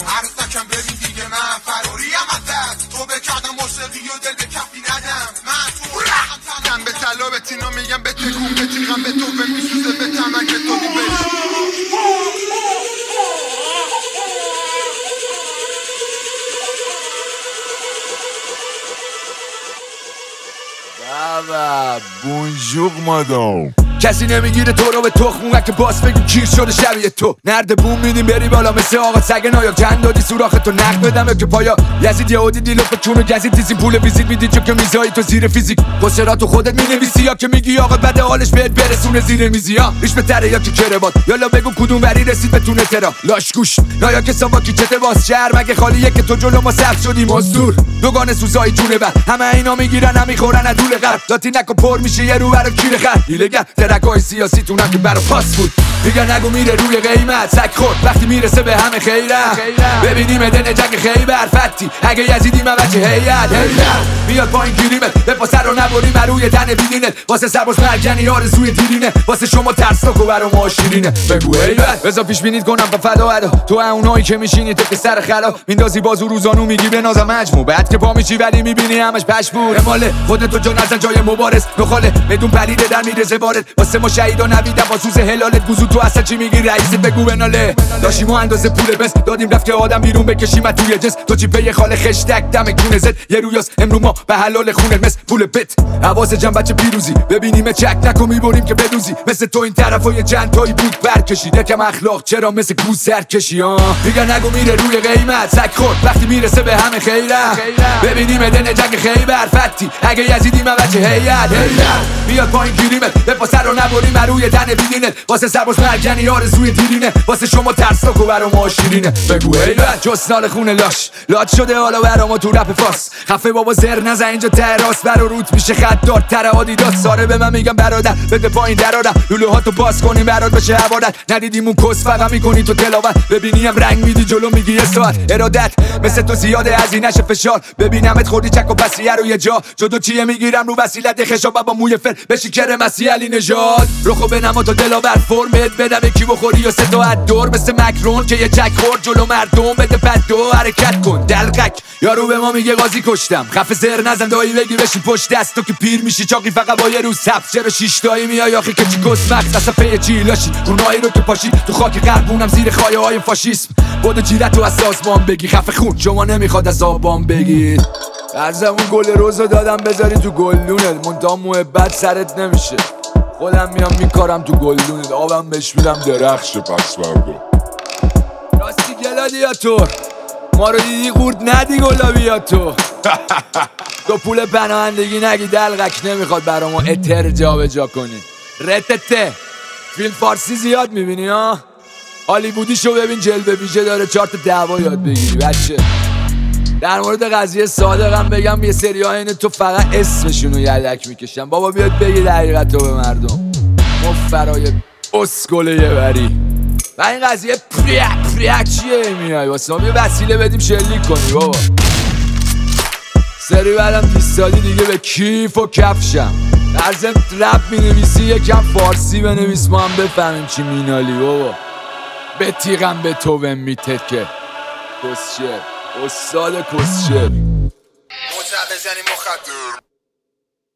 نکن عروسکم ببین دیگه من فراریم از دست تو بکردم موسیقی و دل به کفی ندم من تو رختم به طلا به تینا میگم به تکون به تیغم به تو به میسوزه به تمن که تو بابا بونجور مادام کسی نمیگیره تو رو به تخمون که باس بگیم کیر شده شبیه تو نرد بوم میدیم بری بالا مثل آقا سگ نایا چند دادی سوراخ تو نقد بدم که پایا یزید یهودی دیلو به چون گزید تیزیم پول ویزیت میدی چون که میزایی تو زیر فیزیک پوسترا تو خودت مینویسی یا که میگی آقا بد حالش بهت برسونه زیر میزی ها ریش به تره یا که کربات یالا بگو کدوم وری رسید بتونه ترا لاش گوش نایا که ساوا کی چته باز شهر مگه خالیه که تو جلو ما سبز شدی مزدور دوگانه سوزای جونه بر همه اینا میگیرن همیخورن ادول قرب لاتی نکو پر میشه یه رو برا کیر خر دیلگر ترکای سیاسی تو که برا پاس بود دیگه نگو میره روی قیمت سگ خورد وقتی میرسه به همه خیره ببینیم دن جنگ خیبر فتی اگه یزیدی من بچه هیئت میاد پایین گیریمت به پاسه رو نبریم روی تن بیدینت واسه سرباز مرگنی آرزوی دیرینه واسه شما ترسناک و برا ما شیرینه بگو هیبت بذار پیش بینید کنم با فدا ادا تو اونایی که میشینی تو که سر خلا میندازی بازو روزانو میگی به نازم مجموع بعد که پا میشی ولی میبینی همش پشمور ماله خودت تو جا نزن جای مبارز نخاله بدون پلیده در میرزه وارد واسه ما شهیدا نویدم با سوز هلالت گوزو تو اصلا چی میگی رئیست بگو بناله داشتیم و اندازه پول بس دادیم رفت که آدم بیرون بکشیم توی جس تو چی پی خاله خشتک دم کونه زد یه رویاس امرو ما به حلال خونه مثل پول بت حواس جمع بچه پیروزی ببینیم چک نکو میبریم که بدوزی مثل تو این طرفا یه چند تایی بود برکشیده کم اخلاق چرا مثل گوز سر کشی ها دیگه نگو میره روی قیمت سگ خورد وقتی میرسه به همه خیره ببینیم دن جنگ خیبر فتی اگه یزیدی من بچه هیئت میاد پایین گیریمت به پاسه رو نبریم روی تن بیدینت واسه سرباز مرگنی آرزوی دیرینه واسه شما ترسناک و برا ما شیرینه بگو هیبت جسنال خونه لاش شده حالا برا ما تو رپ فاس خفه بابا زر نزن اینجا ته راست برا روت میشه خط دار تر آدیداس ساره به من میگم برادر بده پایین درارم لولو ها تو باز کنیم برات بشه عبادت ندیدیم اون کس فقط میکنی تو تلاوت ببینیم رنگ میدی جلو میگی یه ساعت ارادت مثل تو زیاده هزینه‌ش فشار ببینمت خوردی چک و بسیه رو یه جا جدو چیه میگیرم رو وسیلت خشاب با موی فر بشی کر مسیح علی نژاد رخو بنما تو دلاور فرمت بدم کی بخوری و سه دور مثل مکرون که یه چک خورد جلو مردم بده بد دو حرکت کن دلقک یارو به ما میگه قاضی کشتم خفه زر نزن دایی بگی بشی پشت دست تو که پیر میشی چاقی فقط با یه روز سبز چرا شیش تایی میای آخه که چی کس مغز اصلا پی چی لاشی اونایی رو که پاشی تو خاک قربونم زیر خایه های فاشیسم بود جیرت تو از سازمان بگی خفه خون شما نمیخواد از آبان بگید ارزمون گل روزو دادم بذاری تو گلدونت منتها محبت سرت نمیشه خودم میام میکارم تو گلدونت آبم بهش میدم درخش پس فردا راستی گلادیاتور ما رو دیدی قورت ندی گلابیاتو تو پول پناهندگی نگی دلقک نمیخواد برا ما اتر جا به جا کنی رتته فیلم فارسی زیاد میبینی ها هالیوودی شو ببین جلوه ویژه داره 4 تا دعوا یاد بگیری بچه در مورد قضیه صادقم بگم یه سری ها اینه تو فقط اسمشونو یدک میکشن بابا بیاد بگی دقیقت رو به مردم مفرای اسکله یه بری و این قضیه پریک چیه میای واسه ما یه وسیله بدیم شلیک کنی بابا سری بعدم دیستادی دیگه به کیف و کفشم در ضمن رپ مینویسی یکم فارسی بنویس ما هم بفهمیم چی مینالی بابا به تیغم به تو میتکه کسشه استاد کسشه مجب بزنی مخدر